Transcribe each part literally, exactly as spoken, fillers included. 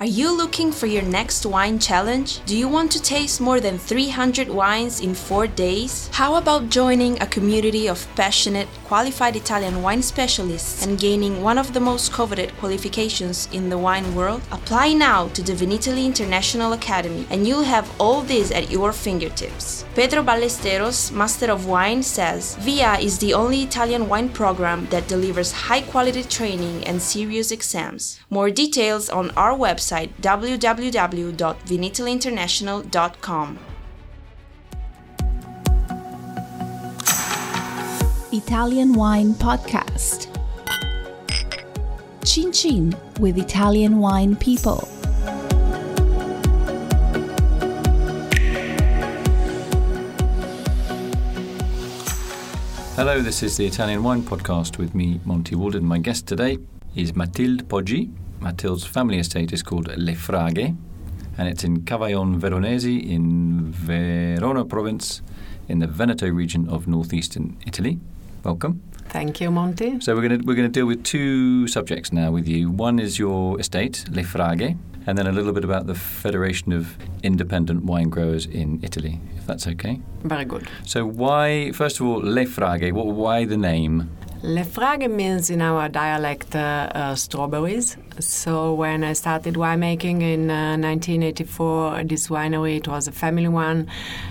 Are you looking for your next wine challenge? Do you want to taste more than three hundred wines in four days? How about joining a community of passionate, qualified Italian wine specialists and gaining one of the most coveted qualifications in the wine world? Apply now to the Vinitaly International Academy and you'll have all this at your fingertips. Pedro Ballesteros, Master of Wine, says, V I A is the only Italian wine program that delivers high-quality training and serious exams. More details on our website w w w dot vinitaly international dot com. Italian Wine Podcast. Chin Chin with Italian wine people. Hello, this is the Italian Wine Podcast with me, Monty Walden. My guest today is Matilde Poggi. Matilde's family estate is called Le Fraghe, and it's in Cavaillon Veronese in Verona province in the Veneto region of northeastern Italy. Welcome. Thank you, Monty. So we're going to we're going to deal with two subjects now with you. One is your estate, Le Fraghe, and then a little bit about the Federation of Independent Wine Growers in Italy, if that's okay. Very good. So why, first of all, Le Fraghe? What, why the name? Le Fraghe means in our dialect uh, uh, strawberries. So when I started winemaking in uh, nineteen eighty-four, this winery, it was a family one,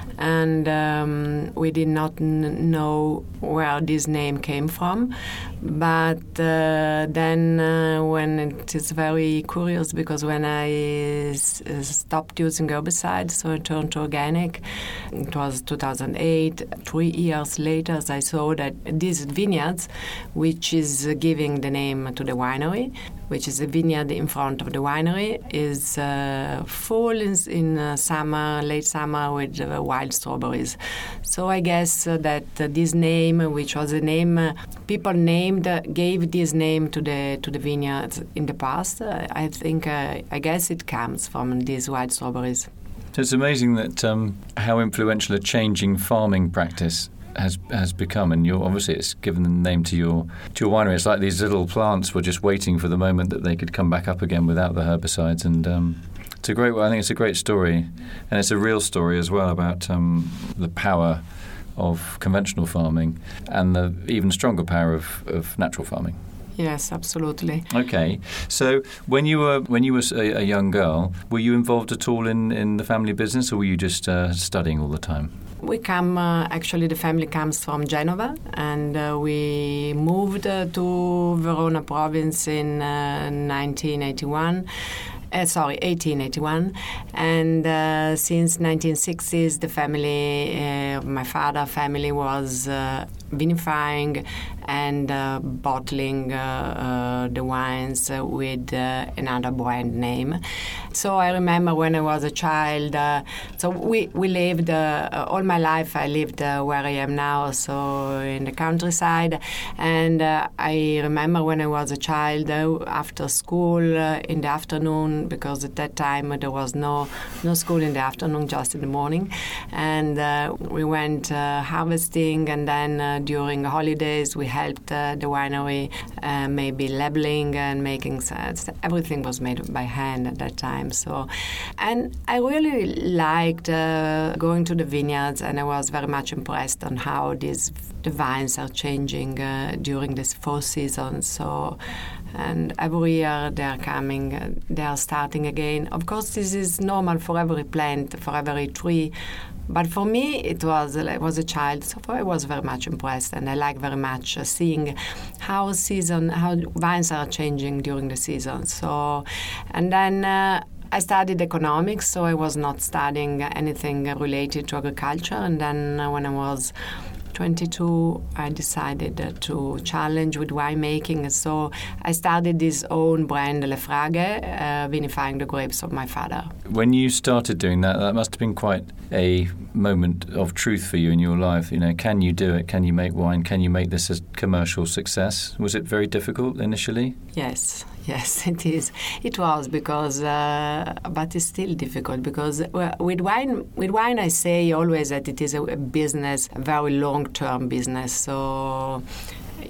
and um, we did not n- know where this name came from. But uh, then uh, when it is very curious, because when I s- stopped using herbicides, so I turned to organic, it was two thousand eight, three years later, I saw that these vineyards, which is giving the name to the winery, which is a vineyard in front of the winery, is uh, full in, in uh, summer, late summer, with uh, wild strawberries. So I guess uh, that uh, this name, which was a name uh, people named, uh, gave this name to the to the vineyards in the past. Uh, I think, uh, I guess it comes from these wild strawberries. So it's amazing that um, how influential a changing farming practice has has become, and you're obviously it's given the name to your to your winery. It's like these little plants were just waiting for the moment that they could come back up again without the herbicides, and um, it's a great. I think it's a great story, and it's a real story as well about um, the power of conventional farming and the even stronger power of, of natural farming. Yes, absolutely. Okay, so when you were when you were a, a young girl, were you involved at all in, in the family business, or were you just uh, studying all the time? We come, uh, actually the family comes from Genova, and uh, we moved uh, to Verona province in uh, nineteen eighty-one. Uh, sorry, eighteen eighty-one, and uh, since nineteen sixties, the family, uh, my father family was uh, vinifying and uh, bottling uh, uh, the wines uh, with uh, another brand name. So I remember when I was a child, uh, so we, we lived, uh, all my life I lived uh, where I am now, so in the countryside, and uh, I remember when I was a child, uh, after school, uh, in the afternoon, because at that time there was no, no school in the afternoon, just in the morning, and uh, we went uh, harvesting, and then uh, during holidays we helped uh, the winery, uh, maybe labeling and making sets. Everything was made by hand at that time. So, and I really liked uh, going to the vineyards, and I was very much impressed on how these the vines are changing uh, during this four seasons. So, and every year they are coming, uh, they are starting again. Of course, this is normal for every plant, for every tree. But for me, it was I was a child, so I was very much impressed, and I like very much uh, seeing how season, how vines are changing during the season. So, and then uh, I studied economics, so I was not studying anything related to agriculture. And then uh, when I was twenty-two, I decided uh, to challenge with winemaking. So I started this own brand, Le Fraghe, uh, vinifying the grapes of my father. When you started doing that, that must have been quite a moment of truth for you in your life. You know, can you do it? Can you make wine? Can you make this a commercial success? Was it very difficult initially? Yes. Yes, it is. It was because, uh, but it's still difficult because well, with wine, with wine, I say always that it is a business, a very long-term business. So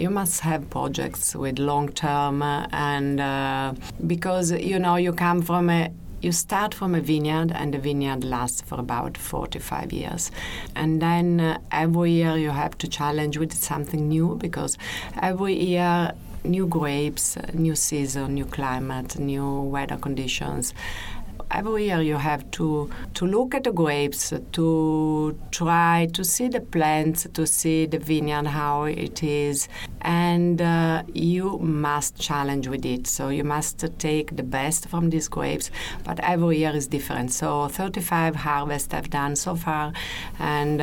you must have projects with long term, uh, and uh, because you know you come from a You start from a vineyard, and the vineyard lasts for about forty-five years. And then uh, every year you have to challenge with something new, because every year new grapes, new season, new climate, new weather conditions. Every year you have to, to look at the grapes, to try to see the plants, to see the vineyard, how it is, and uh, you must challenge with it. So you must take the best from these grapes, but every year is different. So thirty-five harvests I've done so far, and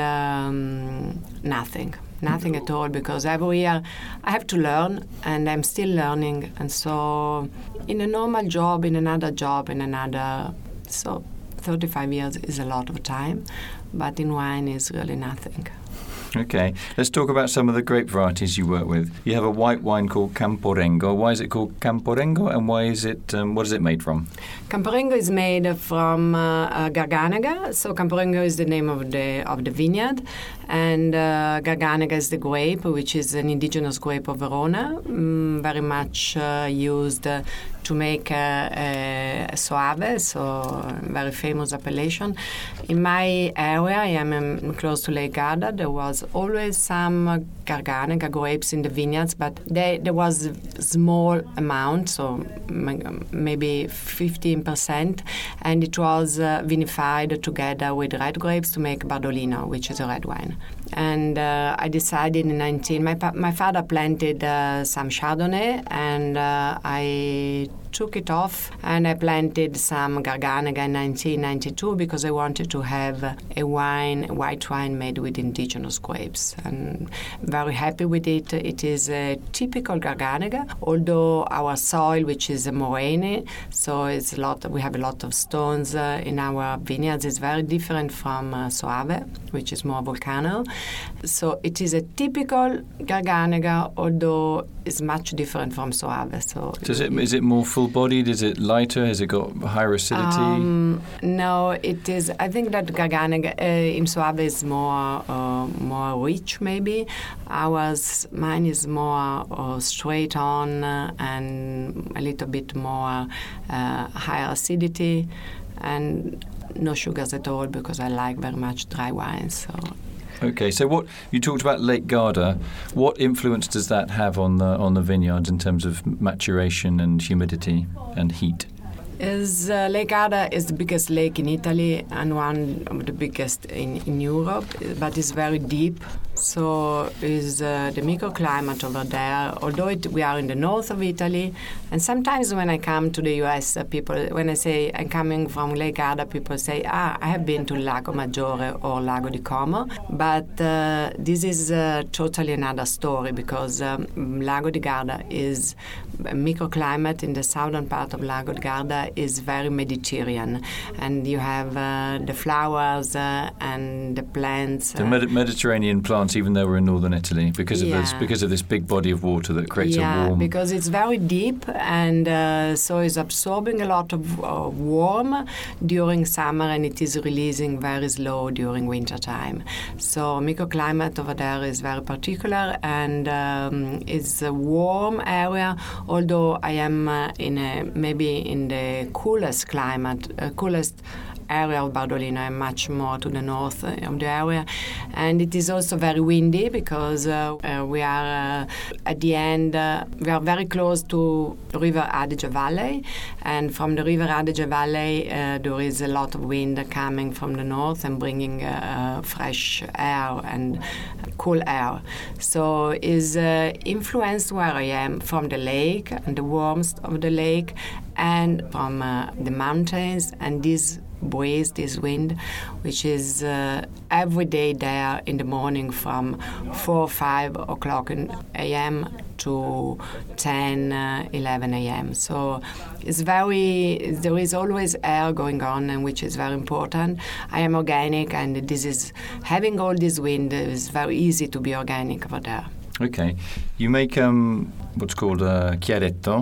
um, nothing. Nothing at all, because every year I have to learn, and I'm still learning. And so in a normal job, in another job, in another... So thirty-five years is a lot of time, but in wine is really nothing. Okay, let's talk about some of the grape varieties you work with. You have a white wine called Camporengo. Why is it called Camporengo, and why is it? Um, what is it made from? Camporengo is made from uh, Garganega. So Camporengo is the name of the of the vineyard, and uh, Garganega is the grape, which is an indigenous grape of Verona, um, very much uh, used uh, to make a, a Soave, so a very famous appellation. In my area, I am um, close to Lake Garda. There was always some Garganega grapes in the vineyards, but they, there was a small amount, so maybe fifteen percent, and it was uh, vinified together with red grapes to make Bardolino, which is a red wine. And uh, I decided in nineteen, my, my father planted uh, some Chardonnay, and uh, I took it off, and I planted some Garganega in nineteen ninety-two because I wanted to have a wine, a white wine made with indigenous grapes. And very happy with it. It is a typical Garganega, although our soil, which is a moraine, so it's a lot. We have a lot of stones uh, in our vineyards. It's very different from uh, Soave, which is more volcano. So it is a typical Garganega, although it's much different from Soave. So Does it is it more full-bodied? Is it lighter? Has it got higher acidity? Um, no, it is. I think that Garganega uh, in Soave is more uh, more rich, maybe. Ours, mine is more uh, straight on uh, and a little bit more uh, higher acidity, and no sugars at all, because I like very much dry wines. So. Okay, so what you talked about Lake Garda. What influence does that have on the on the vineyards in terms of maturation and humidity and heat? Is uh, Lake Garda is the biggest lake in Italy and one of the biggest in, in Europe, but it's very deep. So is uh, the microclimate over there. Although it, we are in the north of Italy, and sometimes when I come to the U S, uh, people, when I say I'm coming from Lake Garda, people say, ah, I have been to Lago Maggiore or Lago di Como, but uh, this is uh, totally another story, because um, Lago di Garda is a microclimate in the southern part of Lago di Garda is very Mediterranean, and you have uh, the flowers uh, and the plants. The uh, Med- Mediterranean plants, even though we're in northern Italy, because of yeah. this because of this big body of water that creates yeah, a warm. because it's very deep, and uh, so it's absorbing a lot of uh, warm during summer, and it is releasing very slow during winter time. So microclimate over there is very particular, and um, it's a warm area. Although I am uh, in a, maybe in the coolest climate, uh, coolest area of Bardolino. I'm much more to the north of the area, and it is also very windy, because uh, uh, we are uh, at the end, uh, we are very close to River Adige Valley, and from the River Adige Valley uh, there is a lot of wind coming from the north and bringing uh, fresh air and cool air. So is uh, influenced where I am from the lake and the warmth of the lake, and from uh, the mountains, and this breeze, this wind, which is uh, every day there in the morning from four or five o'clock in a m to ten, uh, eleven a m So it's very, there is always air going on, and which is very important. I am organic, and this is, having all this wind is very easy to be organic over there. Okay. You make um, what's called a chiaretto,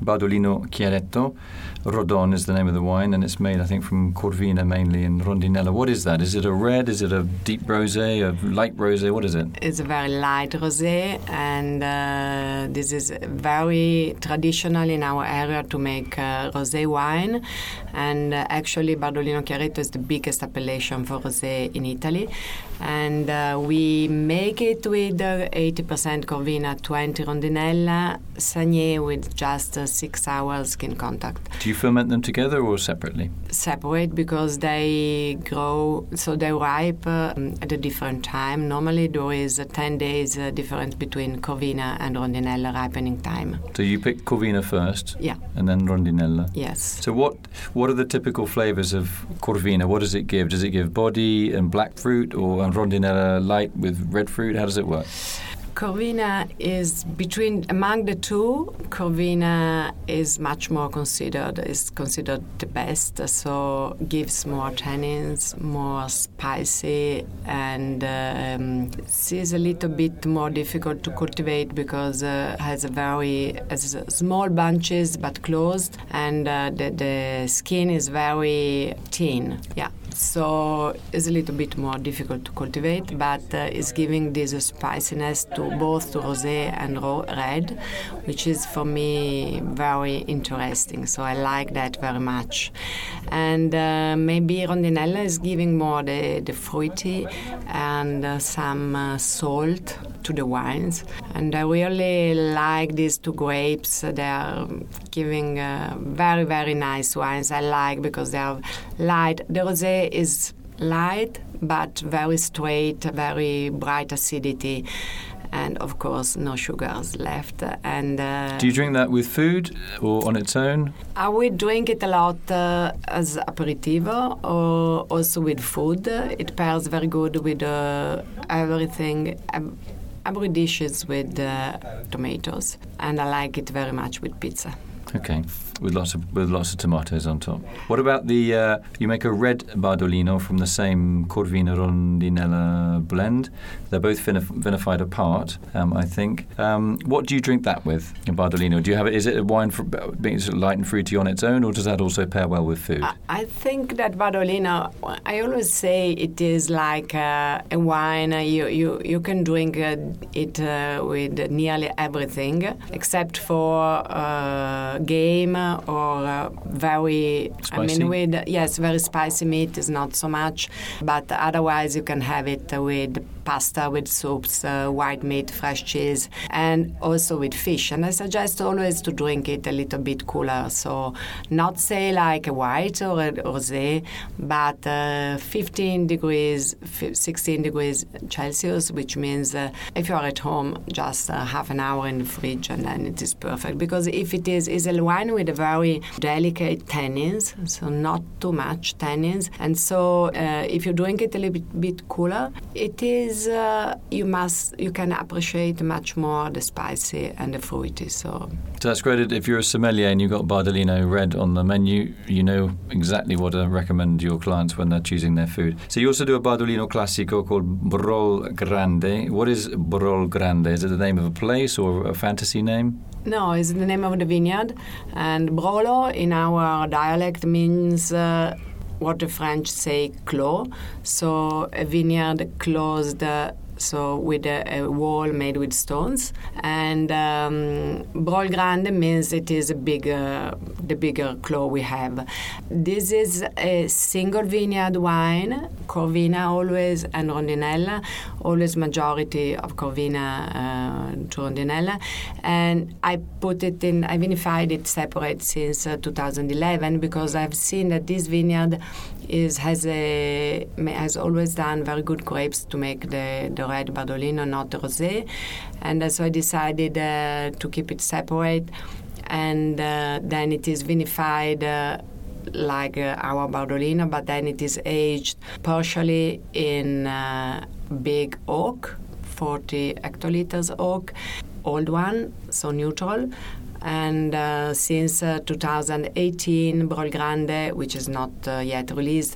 Bardolino Chiaretto. Rodon is the name of the wine, and it's made, I think, from Corvina mainly in Rondinella. What is that? Is it a red? Is it a deep rosé? A light rosé? What is it? It's a very light rosé, and uh, this is very traditional in our area to make uh, rosé wine. And uh, actually, Bardolino Chiaretto is the biggest appellation for rosé in Italy. And uh, we make it with uh, eighty percent Corvina, twenty Rondinella, Sagné with just uh, six hours skin contact. Do you ferment them together or separately? Separate, because they grow, so they ripe uh, at a different time. Normally there is a ten days uh, difference between Corvina and Rondinella ripening time. So you pick Corvina first? Yeah. And then Rondinella? Yes. So what what are the typical flavours of Corvina? What does it give? Does it give body and black fruit, or and Rondinella light with red fruit? How does it work? Corvina is between, among the two, Corvina is much more considered, is considered the best, so gives more tannins, more spicy, and um, is a little bit more difficult to cultivate because uh, has a very has small bunches but closed, and uh, the, the skin is very thin. Yeah. So it's a little bit more difficult to cultivate, but uh, it's giving this uh, spiciness to both to rosé and ro- red, which is for me very interesting. So I like that very much. And uh, maybe Rondinella is giving more the, the fruity and uh, some uh, salt to the wines. And I really like these two grapes. They are giving uh, very, very nice wines. I like because they are light. The rosé is light but very straight, very bright acidity, and of course no sugars left. And uh, do you drink that with food or on its own? I would drink it a lot uh, as aperitivo or also with food. It pairs very good with uh, everything. Um, every dishes with uh, tomatoes, and I like it very much with pizza. Okay, with lots of with lots of tomatoes on top. What about the? Uh, you make a red Bardolino from the same Corvina Rondinella blend. They're both vinif- vinified apart, um, I think. Um, what do you drink that with? A Bardolino? Do you have it? Is it a wine for, being sort of light and fruity on its own, or does that also pair well with food? I, I think that Bardolino. I always say it is like uh, a wine. You you you can drink uh, it uh, with nearly everything except for. Uh, game or uh, very spicy? I mean with yes very spicy meat is not so much, but otherwise you can have it with pasta, with soups, uh, white meat, fresh cheese, and also with fish. And I suggest always to drink it a little bit cooler, so not say like a white or a rosé, but uh, fifteen degrees, sixteen degrees Celsius, which means uh, if you are at home, just uh, half an hour in the fridge, and then it is perfect. Because if it is is a wine with a very delicate tannins, so not too much tannins, and so uh, if you drink it a little bit, bit cooler, it is uh, you must you can appreciate much more the spicy and the fruity. So. So that's great. If you're a sommelier and you've got Bardolino red on the menu, you know exactly what to recommend your clients when they're choosing their food. So you also do a Bardolino Classico called Brol Grande. What is Brol Grande? Is it the name of a place or a fantasy name? No, it's the name of the vineyard. And Brolo in our dialect means uh, what the French say clos. So a vineyard closed uh, so with a, a wall made with stones. And um, Brol Grande means it is a bigger, the bigger clos we have. This is a single vineyard wine, Corvina always and Rondinella, always majority of Corvina uh, to Rondinella. And I put it in, I vinified it separate since uh, two thousand eleven because I've seen that this vineyard is has a has always done very good grapes to make the, the red Bardolino, not the rosé, and uh, so I decided uh, to keep it separate, and uh, then it is vinified uh, like uh, our Bardolino, but then it is aged partially in uh, big oak, forty hectoliters oak, old one, so neutral. And uh, since uh, two thousand eighteen, Brol Grande, which is not uh, yet released,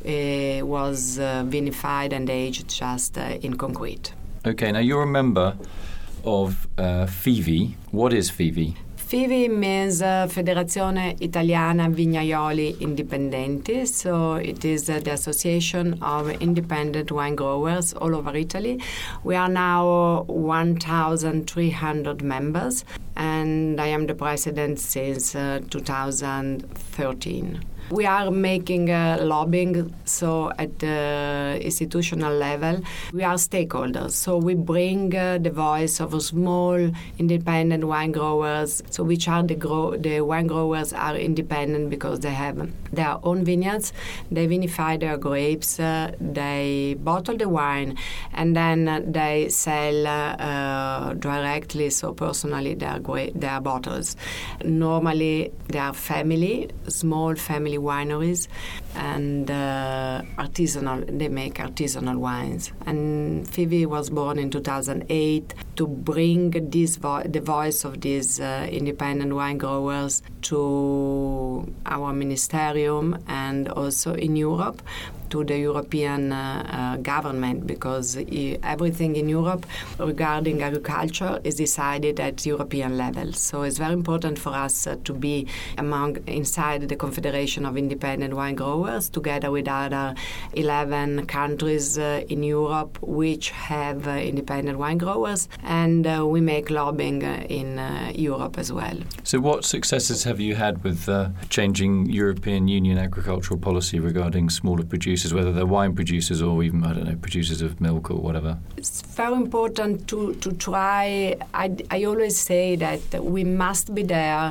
uh, was uh, vinified and aged just uh, in concrete. Okay, now you're a member of uh, F I V I. What is F I V I? F I V I means uh, Federazione Italiana Vignaioli Indipendenti, so it is uh, the Association of Independent Wine Growers all over Italy. We are now one thousand three hundred members, and I am the president since uh, two thousand thirteen. We are making uh, lobbying, so at the institutional level, we are stakeholders. So we bring uh, the voice of small independent wine growers, so which are the grow the wine growers are independent because they have their own vineyards, they vinify their grapes, uh, they bottle the wine, and then uh, they sell uh, uh, directly, so personally, their, gra- their bottles. Normally, they are family, small family wineries, and uh, artisanal. They make artisanal wines. And F I V I was born in two thousand eight to bring this vo- the voice of these uh, independent wine growers to our ministerium and also in Europe, to the European uh, uh, government, because I- everything in Europe regarding agriculture is decided at European level. So it's very important for us uh, to be among inside the Confederation of Independent Wine Growers, together with other eleven countries uh, in Europe which have uh, independent wine growers, and uh, we make lobbying uh, in uh, Europe as well. So what successes have you had with uh, changing European Union agricultural policy regarding smaller producers, whether they're wine producers or even, I don't know, producers of milk or whatever? It's very important to, to try. I, I always say that we must be there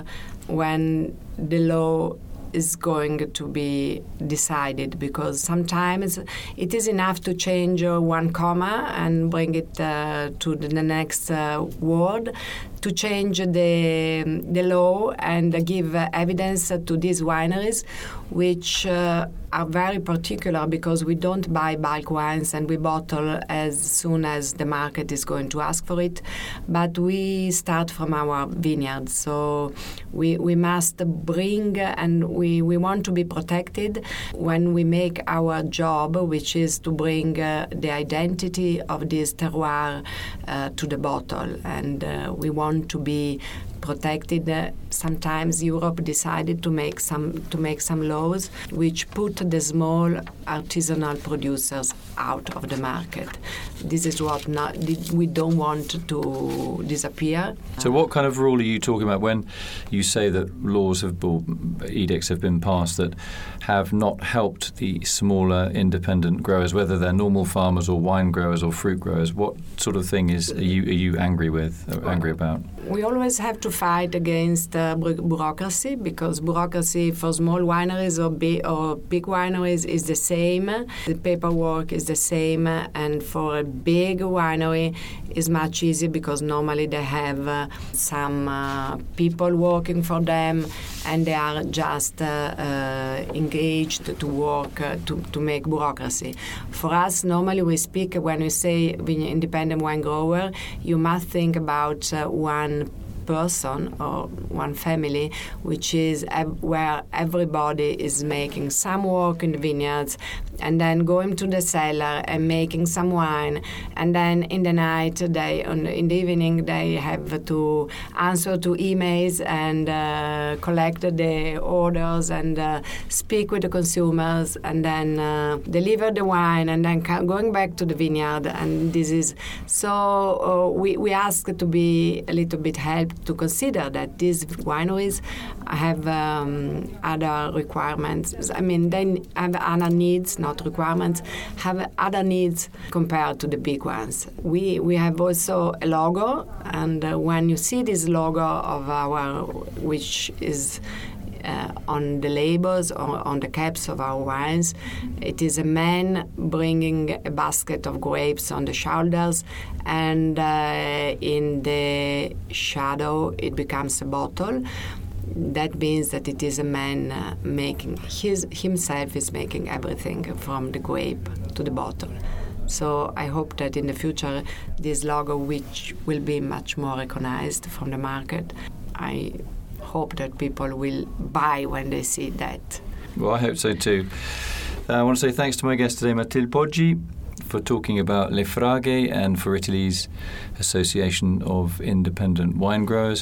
when the law is going to be decided, because sometimes it is enough to change uh, one comma and bring it uh, to the next uh, word, to change the the law and give uh, evidence to these wineries, which uh, are very particular, because we don't buy bulk wines and we bottle as soon as the market is going to ask for it, but we start from our vineyards. So we we must bring, and we, we want to be protected when we make our job, which is to bring uh, the identity of this terroir uh, to the bottle, and uh, we want to be protected. Uh, sometimes Europe decided to make some to make some laws which put the small artisanal producers out of the market. This is what not, we don't want to disappear. So what kind of rule are you talking about when you say that laws have, or edicts have been passed that have not helped the smaller independent growers, whether they're normal farmers or wine growers or fruit growers? What sort of thing is are you are you angry with, or angry about? We always have to fight against uh, bureaucracy, because bureaucracy for small wineries or big, or big wineries is the same. The paperwork is the same, and for a big winery is much easier because normally they have uh, some uh, people working for them, and they are just uh, uh, engaged to work uh, to, to make bureaucracy. For us, normally we speak, when we say independent wine grower, you must think about uh, one person or one family, which is ev- where everybody is making some work in the vineyards and then going to the cellar and making some wine, and then in the night, they on, in the evening, they have to answer to emails and uh, collect the orders and uh, speak with the consumers, and then uh, deliver the wine, and then ca- going back to the vineyard. And this is so uh, we we ask to be a little bit helped to consider that these wineries have um, other requirements. I mean, they have other needs, not requirements, have other needs compared to the big ones. We we have also a logo, and uh, when you see this logo of our, which is Uh, on the labels or on the caps of our wines, it is a man bringing a basket of grapes on the shoulders, and uh, in the shadow it becomes a bottle. That means that it is a man uh, making his himself is making everything from the grape to the bottle. So I hope that in the future this logo, which will be much more recognized from the market, I hope that people will buy when they see that. Well, I hope so too. Uh, I want to say thanks to my guest today, Mathilde Poggi, for talking about Le Fraghe and for Italy's Association of Independent Wine Growers.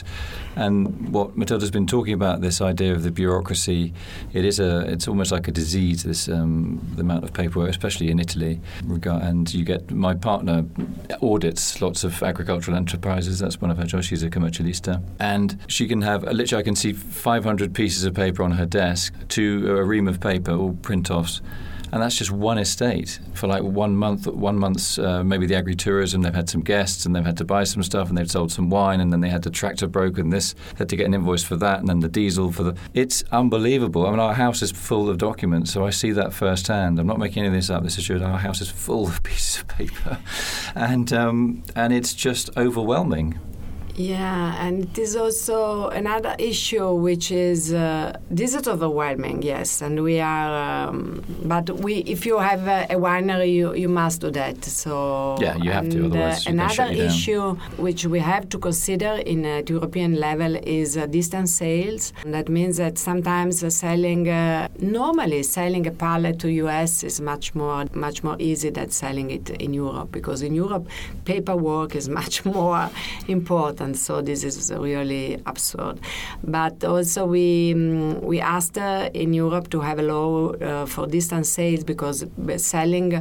And what Matilda's been talking about, this idea of the bureaucracy, it is a, it's almost like a disease, this um, the amount of paperwork, especially in Italy. And you get, my partner audits lots of agricultural enterprises. That's one of her jobs. She's a commercialista. And she can have, literally I can see five hundred pieces of paper on her desk, to a ream of paper, all print-offs. And that's just one estate for like one month, one month's, uh, maybe the agri-tourism, they've had some guests and they've had to buy some stuff and they've sold some wine and then they had the tractor broke and this, had to get an invoice for that and then the diesel for the... It's unbelievable. I mean, our house is full of documents, so I see that firsthand. I'm not making any of this up. This is true. Our house is full of pieces of paper. And, um, and it's just overwhelming. Yeah, and it is also another issue, which is uh, this is overwhelming, yes, and we are. Um, but we, if you have a, a winery, you, you must do that. So yeah, you have and, to. Otherwise, uh, you another can shut you issue which we have to consider in at European level is uh, distance sales. And that means that sometimes uh, selling uh, normally selling a pallet to U S is much more much more easy than selling it in Europe, because in Europe paperwork is much more important. So this is really absurd. But also we um, we asked uh, in Europe to have a law uh, for distance sales, because selling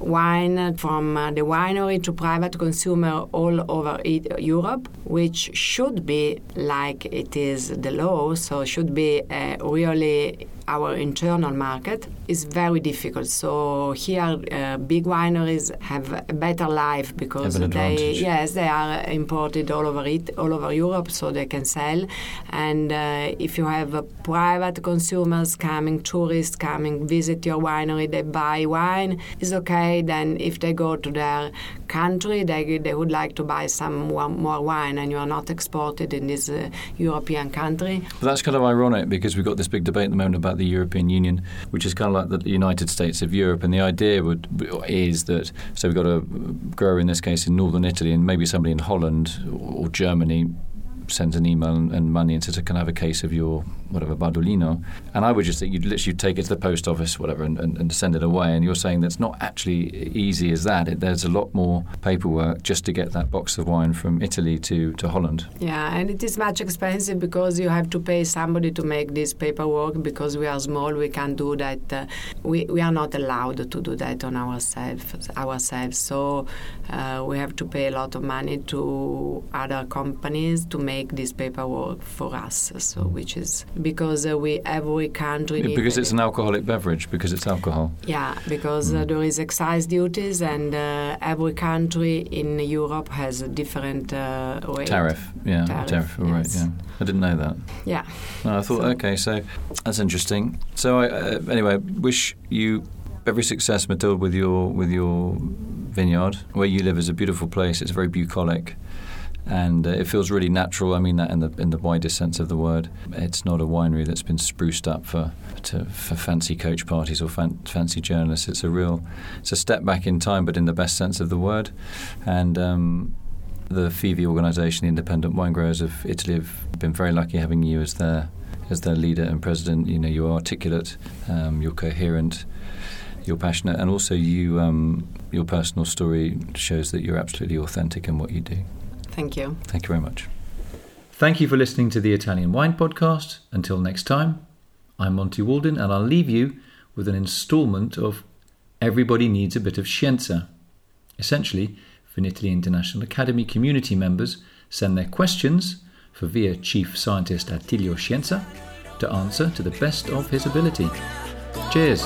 wine from uh, the winery to private consumer all over it, Europe, which should be like it is the law, so should be uh, really our internal market, is very difficult. So here, uh, big wineries have a better life because have an they, advantage. yes, they are imported all over it, all over Europe, so they can sell. And uh, if you have uh, private consumers coming, tourists coming, visit your winery, they buy wine, it's okay. Then if they go to their country, they they would like to buy some more, more wine, and you are not exported in this uh, European country. Well, that's kind of ironic, because we've got this big debate at the moment about the European Union, which is kind of like the United States of Europe, and the idea would is that, so we've got a grower in this case in northern Italy, and maybe somebody in Holland or Germany sends an email and money and says, can I have a case of your whatever Bardolino? And I would just think you'd literally take it to the post office, whatever, and, and, and send it away. And you're saying that's not actually easy as that. It, there's a lot more paperwork just to get that box of wine from Italy to, to Holland. Yeah, and it is much expensive because you have to pay somebody to make this paperwork. Because we are small, we can't do that. Uh, we, we are not allowed to do that on ourselves. ourselves. So uh, we have to pay a lot of money to other companies to make make this paperwork for us, so which is because uh, we every country yeah, because it's an alcoholic beverage, because it's alcohol. Yeah, because mm. uh, there is excise duties, and uh, every country in Europe has a different uh, rate. Tariff, yeah, tariff, tariff yes. Right, yeah. I didn't know that. Yeah. No, I thought, so. okay, so that's interesting. So I, uh, anyway, wish you every success, Matilda, with your with your vineyard. Where you live is a beautiful place. It's very bucolic. And uh, it feels really natural. I mean that in the in the widest sense of the word. It's not a winery that's been spruced up for to, for fancy coach parties or fan, fancy journalists. It's a real, it's a step back in time, but in the best sense of the word. And um, the F I V I organisation, the Independent Wine Growers of Italy, have been very lucky having you as their as their leader and president. You know, you're articulate, um, you're coherent, you're passionate, and also you um, your personal story shows that you're absolutely authentic in what you do. Thank you. Thank you very much. Thank you for listening to the Italian Wine Podcast. Until next time, I'm Monty Walden, and I'll leave you with an instalment of Everybody Needs a Bit of Scienza. Essentially, Vinitaly International Academy community members send their questions for via Chief Scientist Attilio Scienza to answer to the best of his ability. Cheers.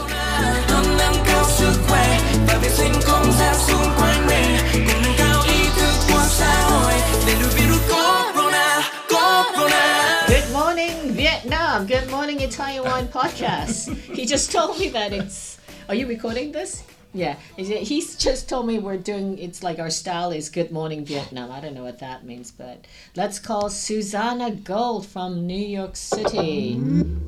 Good morning, Vietnam. Good morning, Italian Wine Podcast. He just told me that it's... Are you recording this? Yeah. He's just told me we're doing... It's like our style is Good Morning, Vietnam. I don't know what that means, but let's call Susanna Gold from New York City.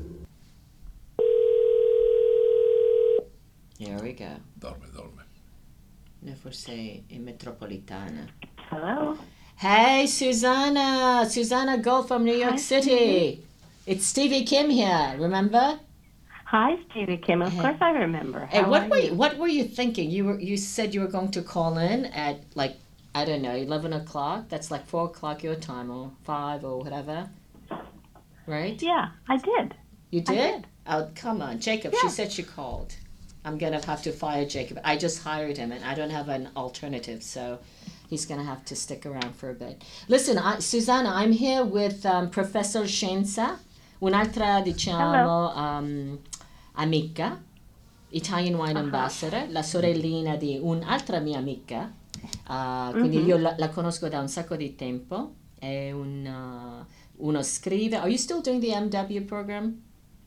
Here we go. Dorme, dorme. No, forse in metropolitana. Hello. Hey, Susanna. Susanna Gold from New York Hi, City. Stevie. It's Stevie Kim here, remember? Hi, Stevie Kim. Of course I remember. And How what are were you? you? What were you thinking? You were you said you were going to call in at like I don't know eleven o'clock. That's like four o'clock your time or five or whatever, right? Yeah, I did. You I did? did. Oh, come on, Jacob. She Yeah. said she called. I'm gonna have to fire Jacob. I just hired him, and I don't have an alternative, so he's gonna have to stick around for a bit. Listen, I, Susanna, I'm here with um, Professor Scienza, un'altra diciamo um, amica, Italian Wine Uh-huh. Ambassador, la sorellina di un'altra mia amica. Uh, quindi Mhm. io la, la conosco da un sacco di tempo. È un, uh, uno scrive. Are you still doing the M W program?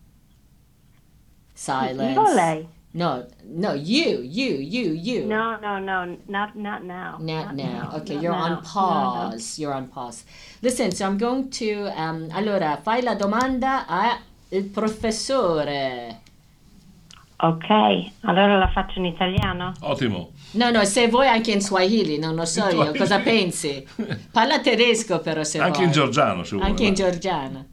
Silence. Io o lei? No, no, you, you, you, you. No, no, no, not not now. Not now. Okay, not you're now. on pause. You're on pause. Listen, so I'm going to. Um, allora, fai la domanda al professore. Ok, allora la faccio in italiano? Ottimo. No, no, se vuoi anche in Swahili, non lo so In io. Swahili. Cosa pensi? Parla tedesco però se Anche vuoi. in georgiano, se vuoi. Anche in ma- georgiano.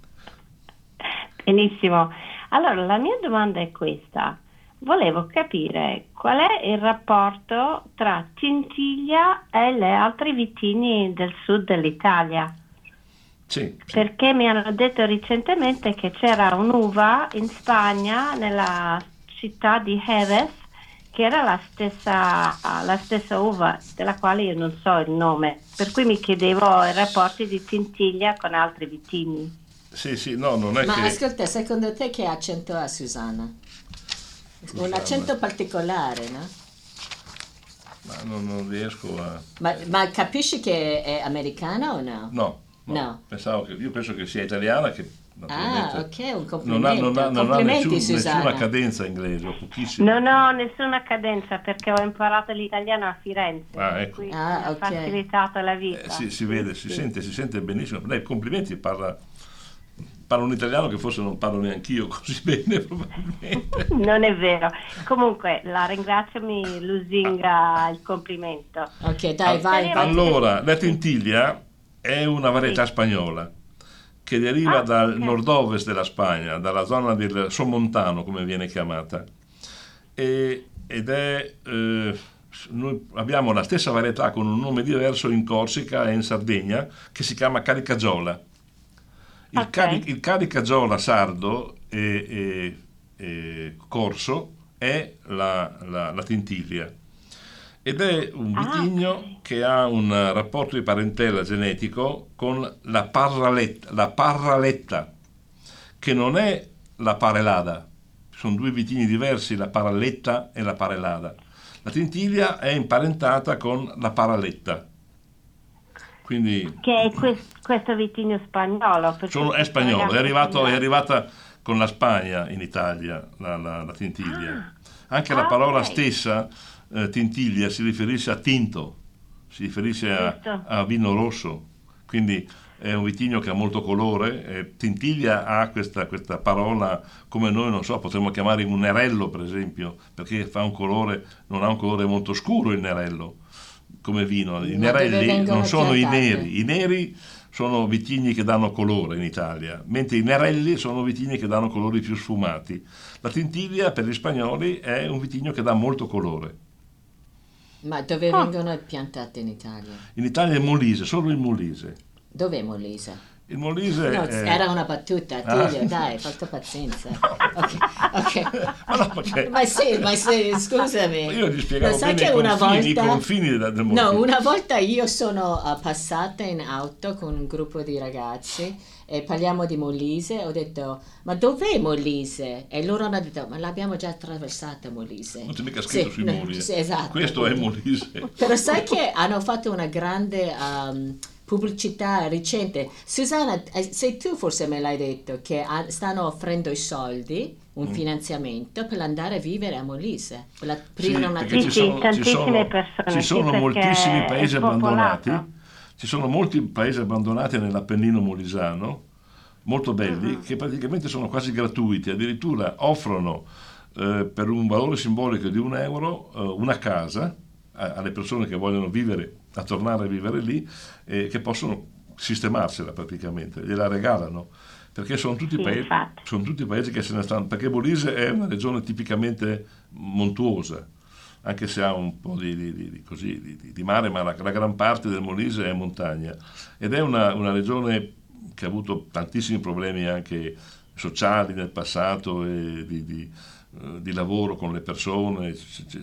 Benissimo. Allora, la mia domanda è questa. Volevo capire qual è il rapporto tra Tintiglia e le altre vitigni del sud dell'Italia. Sì, sì. Perché mi hanno detto recentemente che c'era un'uva in Spagna, nella città di Jerez, che era la stessa, la stessa uva della quale io non so il nome, per cui mi chiedevo i rapporti di Tintiglia con altri vitigni. Sì, sì, no, non è Ma che... ascolta, secondo te che accento ha Susanna? Un accento particolare, no? Ma non, non riesco a... Ma, ma capisci che è americana o no? No, no. No. Pensavo che... Io penso che sia italiana, che naturalmente Ah, ok, un non complimento. ha, non ha, non ha Complimenti, nessun- Susanna. nessuna cadenza inglese, o pochissimo. Non ho nessuna cadenza perché ho imparato l'italiano a Firenze, Ah, per ecco. cui Ah, mi ha ok. facilitato la vita. Eh, sì, si vede, si sente, si sente benissimo. Lei, complimenti, parla, parla un italiano che forse non parlo neanch'io così bene, probabilmente. Non è vero. Comunque la ringrazio, mi lusinga il complimento. Ok, dai, vai, vai. Allora, la Tintiglia è una varietà spagnola che deriva Ah, dal ok. nord-ovest della Spagna, dalla zona del Somontano, come viene chiamata. E- ed è... eh, noi abbiamo la stessa varietà con un nome diverso in Corsica e in Sardegna, che si chiama Caricagiola. Il, Ok. cari- il Caricagiola sardo e, e- e corso è la, la- la Tintiglia. Ed è un Ah, vitigno ok. che ha un rapporto di parentela genetico con la parraletta, la parraletta, che non è la parelada. Sono due vitigni diversi, la parraletta e la parelada. La Tintiglia è imparentata con la parraletta. Quindi Che è quest- questo vitigno spagnolo. perché sono- è questo spagnolo, è, ragazzo arrivato, è spagnolo- arrivata con la Spagna in Italia, la, la- la Tintiglia. Anche la Ah, parola ok. stessa, eh, Tintiglia, si riferisce a tinto, si riferisce a, Giusto. a vino rosso, quindi è un vitigno che ha molto colore. eh, Tintiglia ha questa, questa parola, come noi, non so, potremmo chiamare un nerello, per esempio, perché fa un colore, non ha un colore molto scuro il nerello, come vino. I Ma dove nerelli vengono non sono i piantati? neri, i neri sono vitigni che danno colore in Italia, mentre i nerelli sono vitigni che danno colori più sfumati. La Tintiglia per gli spagnoli è un vitigno che dà molto colore. Ma dove Ah. vengono piantate in Italia? In Italia è Molise, solo il Molise. Dov'è Molise? Il Molise No, è... era una battuta, Ah. Tiglio, dai, fatto pazienza. Ok, ok. Ma no, perché- Ma sì, ma sì, scusami. Io gli spiegavo Lo sai bene che i una confini, i volta... confini del, del No, Molise. una volta io sono uh, passata in auto con un gruppo di ragazzi e parliamo di Molise, ho detto, ma dov'è Molise? E loro hanno detto, ma l'abbiamo già attraversata Molise. Non c'è mica scritto Sì, sui no, muri. eh. sì, esatto. Questo è Molise. Però sai che hanno fatto una grande um, pubblicità recente. Susanna, eh, sei tu forse me l'hai detto, che ha- stanno offrendo i soldi, un Mm. finanziamento per andare a vivere a Molise, per la- Sì, aprire una perché Sì, ci sì, sono, ci tantissime sono- persone, ci sì, sono perché moltissimi paesi è popolato. abbandonati, ci sono molti paesi abbandonati nell'Appennino molisano, molto belli, Uh-huh. che praticamente sono quasi gratuiti, addirittura offrono eh, per un valore simbolico di un euro eh, una casa a- alle persone che vogliono vivere, a tornare a vivere lì, e che possono sistemarsela praticamente, gliela regalano. perché sono tutti, Sì, paesi, infatti. sono tutti paesi che se ne stanno, perché Molise è una regione tipicamente montuosa, anche se ha un po' di, di, di, così, di, di mare, ma la, la gran parte del Molise è montagna, ed è una, una regione che ha avuto tantissimi problemi anche sociali nel passato e di, di, di lavoro con le persone,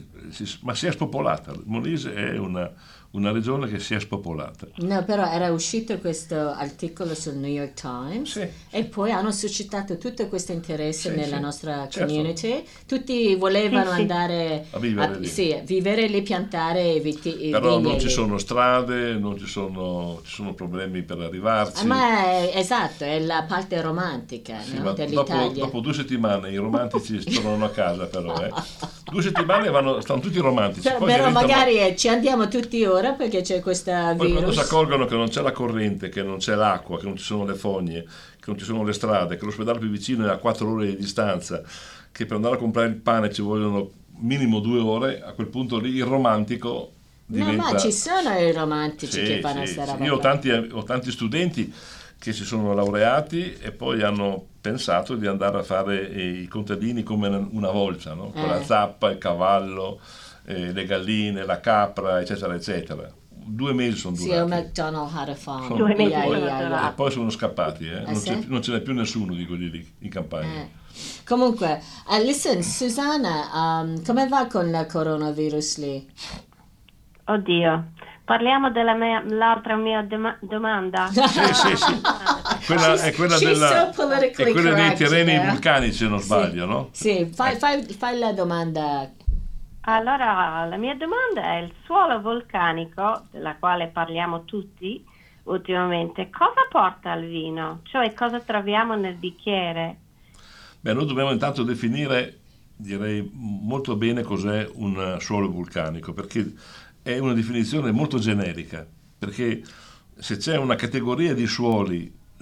ma si è spopolata. Il Molise è una, una regione che si è spopolata. No, però era uscito questo articolo sul New York Times, Sì. e poi hanno suscitato tutto questo interesse Sì, nella sì. nostra Certo. community. Tutti volevano Sì, sì. andare A vivere lì. sì, vivere lì, piantare e viti- e Però non vigne ci lì. sono strade, non ci sono, ci sono problemi per arrivarci. Ah, ma è, esatto, è la parte romantica, Sì, no, ma dopo, dell'Italia. dopo due settimane i romantici tornano a casa, però eh. due settimane vanno, stanno tutti romantici. Però, Poi però diventano- magari eh, ci andiamo tutti ora perché c'è questa Poi quando si virus. accorgono che non c'è la corrente, che non c'è l'acqua, che non ci sono le fogne, che non ci sono le strade, che l'ospedale più vicino è a quattro ore di distanza, che per andare a comprare il pane ci vogliono minimo due ore, a quel punto lì il romantico diventa... No, ma ci sono i romantici Sì, che fanno sì, sta sì. roba Io ho qua. tanti, ho tanti studenti che si sono laureati e poi hanno pensato di andare a fare i contadini come una volta, no? Con Eh. la zappa, il cavallo, eh, le galline, la capra, eccetera, eccetera. Due mesi sono Sì, o durati. McDonald had a farm. Sono- Due mesi Yeah, sono yeah, yeah. durati. E poi sono scappati, eh? Ah, non, sì? c'è, non ce n'è più nessuno di quelli lì in campagna. Eh. Comunque, eh, listen, Susanna, um, come va con il coronavirus lì? Oddio, parliamo della mia, l'altra mia doma- domanda. Sì, sì, sì. Quella, She's- è quella, she's della, so politically è quella dei correct, terreni eh? vulcanici, se non Sì. sbaglio, no? Sì, fai, fai, fai la domanda. Allora, la mia domanda è: il suolo vulcanico, della quale parliamo tutti ultimamente, cosa porta al vino? Cioè, cosa troviamo nel bicchiere? Beh, noi dobbiamo intanto definire, direi, molto bene cos'è un suolo vulcanico, perché è una definizione molto generica, perché se c'è una categoria di suoli eh,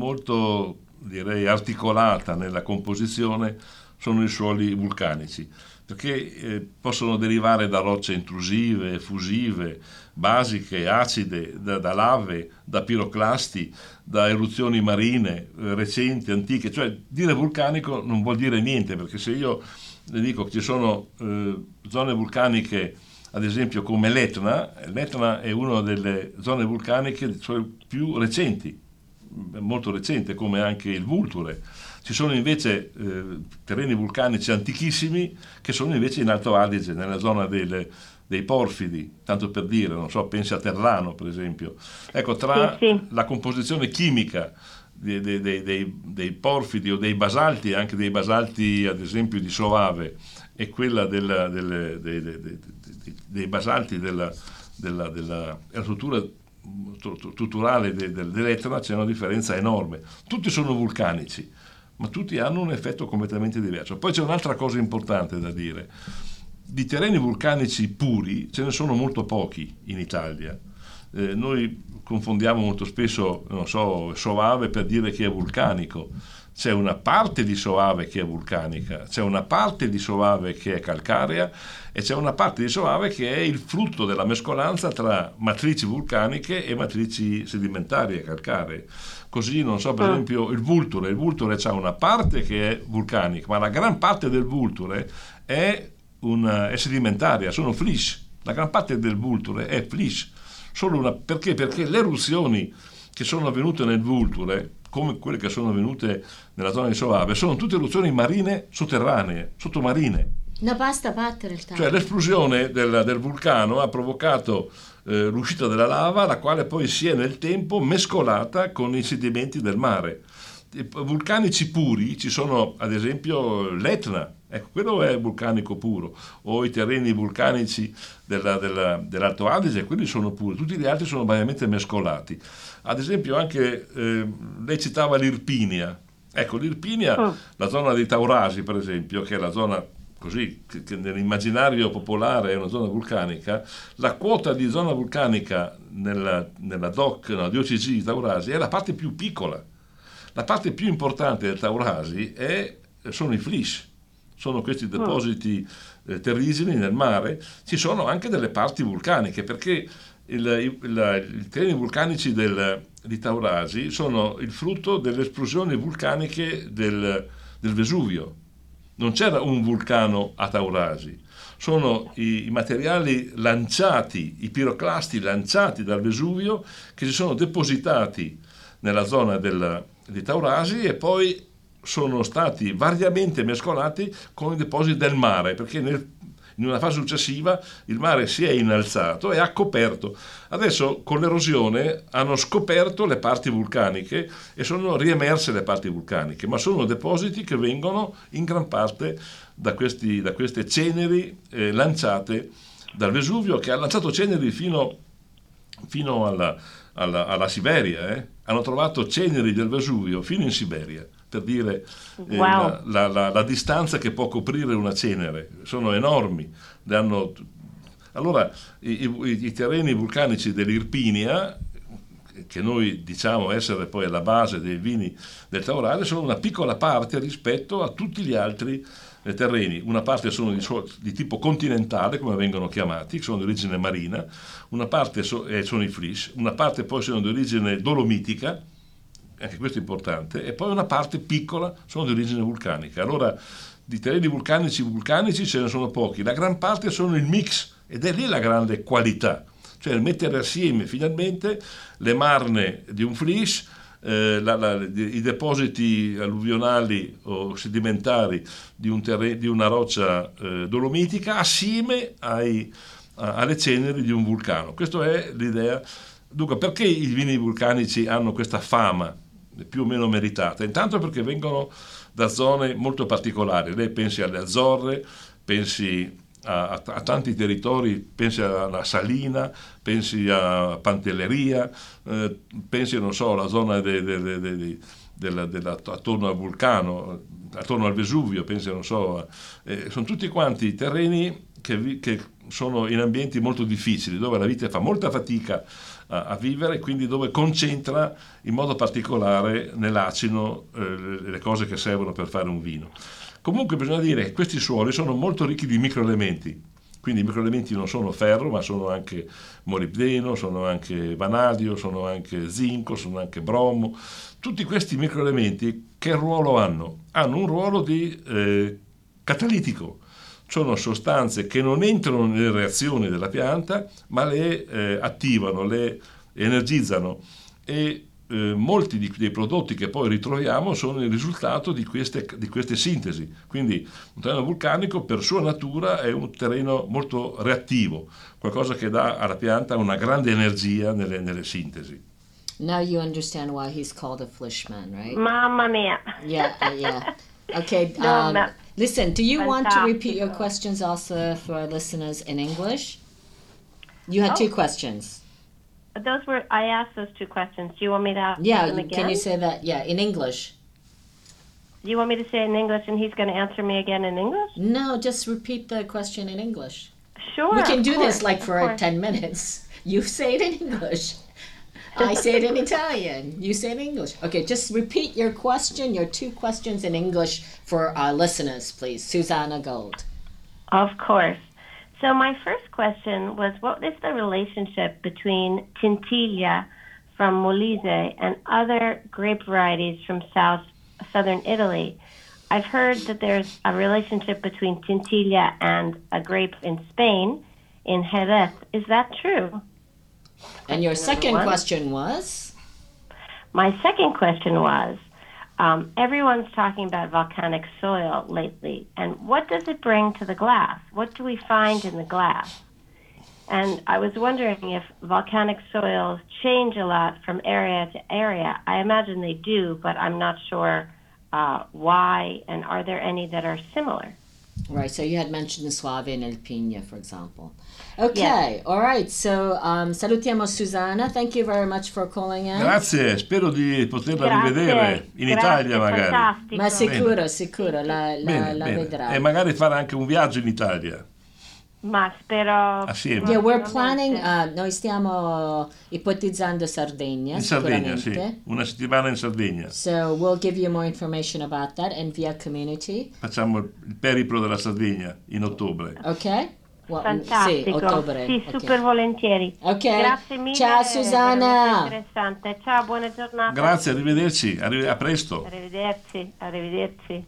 molto, direi, articolata nella composizione, sono i suoli vulcanici, perché eh, possono derivare da rocce intrusive, fusive, basiche, acide, da, da lave, da piroclasti, da eruzioni marine eh, recenti, antiche. Cioè dire vulcanico non vuol dire niente, perché se io le dico che ci sono eh, zone vulcaniche, ad esempio come l'Etna, l'Etna è una delle zone vulcaniche più recenti, molto recente, come anche il Vulture. Ci sono invece eh, terreni vulcanici antichissimi che sono invece in Alto Adige, nella zona delle, dei porfidi, tanto per dire, non so, pensi a Terrano per esempio. Ecco, tra Sì, sì. la composizione chimica dei, dei, dei, dei, dei porfidi o dei basalti, anche dei basalti ad esempio di Soave, e quella della, delle, dei, dei, dei, dei basalti della, della, della, della struttura strutturale de, de, dell'Etna, c'è una differenza enorme. Tutti sono vulcanici, ma tutti hanno un effetto completamente diverso. Poi c'è un'altra cosa importante da dire: di terreni vulcanici puri ce ne sono molto pochi in Italia. Eh, noi confondiamo molto spesso, non so, Soave per dire che è vulcanico. C'è una parte di Soave che è vulcanica, c'è una parte di Soave che è calcarea e c'è una parte di Soave che è il frutto della mescolanza tra matrici vulcaniche e matrici sedimentarie calcaree. Così, non so, per esempio il Vulture, il Vulture c'ha una parte che è vulcanica, ma la gran parte del Vulture è, una, è sedimentaria, sono flysch. La gran parte del Vulture è flysch. Solo una, perché? Perché le eruzioni che sono avvenute nel Vulture, come quelle che sono avvenute nella zona di Soave, sono tutte eruzioni marine sotterranee, sottomarine. No, basta battere il tavolo. Cioè l'esplosione del, del vulcano ha provocato eh, l'uscita della lava, la quale poi si è nel tempo mescolata con i sedimenti del mare. I vulcanici puri ci sono, ad esempio, l'Etna, ecco, quello è vulcanico puro, o i terreni vulcanici della, della, dell'Alto Adige, quelli sono puri, tutti gli altri sono variamente mescolati. Ad esempio anche, eh, lei citava l'Irpinia, ecco l'Irpinia, Oh. la zona dei Taurasi per esempio, che è la zona così, che, che nell'immaginario popolare è una zona vulcanica, la quota di zona vulcanica nella, nella D O C, nella D O C G di Taurasi è la parte più piccola. La parte più importante del Taurasi è, sono i flysch, sono questi depositi eh, terrigini nel mare. Ci sono anche delle parti vulcaniche, perché il, il, il, i terreni vulcanici del, di Taurasi sono il frutto delle esplosioni vulcaniche del, del Vesuvio. Non c'era un vulcano a Taurasi, sono i, i materiali lanciati, i piroclasti lanciati dal Vesuvio che si sono depositati nella zona del, di Taurasi e poi sono stati variamente mescolati con i depositi del mare, perché nel, in una fase successiva il mare si è innalzato e ha coperto. Adesso con l'erosione hanno scoperto le parti vulcaniche e sono riemerse le parti vulcaniche, ma sono depositi che vengono in gran parte da, questi, da queste ceneri eh, lanciate dal Vesuvio, che ha lanciato ceneri fino, fino alla, alla, alla Siberia. Eh. Hanno trovato ceneri del Vesuvio fino in Siberia, per dire eh, Wow. la, la, la distanza che può coprire una cenere. Sono enormi. Le hanno... Allora, i, i, i terreni vulcanici dell'Irpinia, che noi diciamo essere poi alla base dei vini del Taurasi, sono una piccola parte rispetto a tutti gli altri eh, terreni. Una parte sono di, di tipo continentale, come vengono chiamati, sono di origine marina, una parte so, eh, sono i flysch, una parte poi sono di origine dolomitica, anche questo è importante, e poi una parte piccola sono di origine vulcanica. Allora, di terreni vulcanici vulcanici ce ne sono pochi, la gran parte sono il mix, ed è lì la grande qualità, cioè il mettere assieme finalmente le marne di un flysch, eh, la, la, i depositi alluvionali o sedimentari di, un terre, di una roccia eh, dolomitica assieme ai, a, alle ceneri di un vulcano. Questa è l'idea. Dunque, perché i vini vulcanici hanno questa fama più o meno meritata? Intanto perché vengono da zone molto particolari. Lei pensi alle Azzorre, pensi a, a, a tanti territori, pensi alla Salina, pensi a Pantelleria, eh, pensi, non so, alla zona de, de, de, de, de, della, della, attorno al vulcano, attorno al Vesuvio, pensi, non so, eh, sono tutti quanti terreni che, che sono in ambienti molto difficili, dove la vite fa molta fatica a, a vivere, quindi dove concentra in modo particolare nell'acino eh, le cose che servono per fare un vino. Comunque bisogna dire che questi suoli sono molto ricchi di microelementi, quindi i microelementi non sono ferro, ma sono anche molibdeno, sono anche vanadio, sono anche zinco, sono anche bromo. Tutti questi microelementi che ruolo hanno? Hanno un ruolo di eh, catalitico. Sono sostanze che non entrano nelle reazioni della pianta, ma le eh, attivano, le energizzano, e eh, molti di, dei prodotti che poi ritroviamo sono il risultato di queste, di queste sintesi. Quindi un terreno vulcanico per sua natura è un terreno molto reattivo, qualcosa che dà alla pianta una grande energia nelle, nelle sintesi. Now you understand why he's called a Flishman, right? Mamma mia. Yeah, uh, yeah. Okay. No, Um, ma- listen, do you want to repeat your Fantastico. questions also for our listeners in English? You had Oh. two questions. Those were I asked those two questions. Do you want me to ask Yeah, them you- again? can you say that? Yeah, in English. Do you want me to say it in English and he's going to answer me again in English? No, just repeat the question in English. Sure. We can of do course, this like of for course. ten minutes. You say it in English. I say it in Italian. You say it in English. Okay, just repeat your question, your two questions in English for our listeners, please. Susanna Gold. Of course. So my first question was, what is the relationship between Tintiglia from Molise and other grape varieties from south southern Italy? I've heard that there's a relationship between Tintiglia and a grape in Spain, in Jerez. Is that true? And your second one. question was? My second question was, um, everyone's talking about volcanic soil lately, and what does it bring to the glass? What do we find in the glass? And I was wondering if volcanic soils change a lot from area to area. I imagine they do, but I'm not sure uh, why, and are there any that are similar? Right, so you had mentioned the Suave and El Pina, for example. Okay, Yes. all right, so um, salutiamo Susanna. Thank you very much for calling in. Grazie, spero di poterla Grazie, rivedere in grazie, Italia magari. fantastico. Ma sicuro, sicuro, la, la, Bene, la bene. vedrà. E magari fare anche un viaggio in Italia. Ma spero... Assieme. Yeah, we're planning, uh, noi stiamo ipotizzando Sardegna, In Sardegna, sicuramente. sì. Una settimana in Sardegna. So we'll give you more information about that and via community. Facciamo il periplo della Sardegna in ottobre. Okay? Well, Fantastico. Sì, ottobre. Sì, Ok. super volentieri. Ok. Grazie mille. Ciao è Susanna. veramente interessante. Ciao, buona giornata. Grazie, arrivederci, arri- a presto. Arrivederci, arrivederci.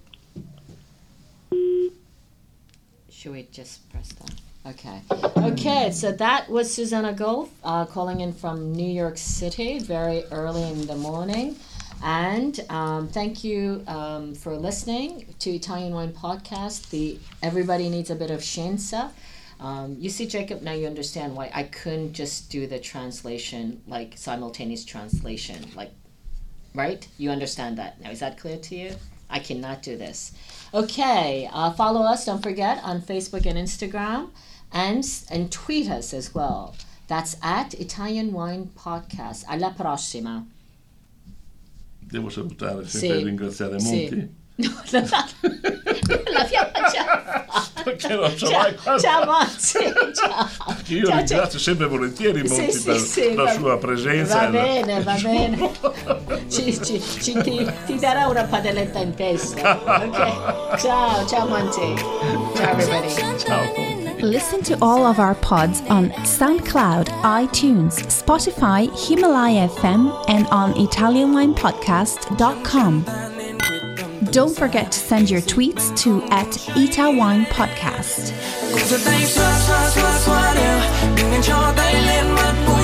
Should we just press that? Okay. Okay, so that was Susanna Golf uh, calling in from New York City very early in the morning. And um, thank you um, for listening to Italian Wine Podcast. The Everybody Needs a Bit of Scienza. Um, you see, Jacob, now you understand why I couldn't just do the translation, like simultaneous translation, like, right? You understand that now. Is that clear to you? I cannot do this. Okay, uh, follow us, don't forget, on Facebook and Instagram, and, and tweet us as well. That's at Italian Wine Podcast. Alla prossima. Devo salutare Sì. sempre e ringraziare Sì. Monti. No, l'abbiamo già fatto. Perché non so Ciao, mai quando- ciao Monti, ciao. Io Ciao, ringrazio sempre volentieri Sì, Monti sì, per sì, la va- sua presenza. Va e la- bene, va bene. Ci, ci, ci- ti, ti darà una padelletta in testa. Ok. Ciao, ciao Monti. Ciao everybody. Ciao. Listen to all of our pods on SoundCloud, iTunes, Spotify, Himalaya F M, and on italian wine podcast dot com. Don't forget to send your tweets to at Ita Wine Podcast. Cô sẽ tay xoa xoa xoa xoa đều đừng nên cho tay lên mặt buồn.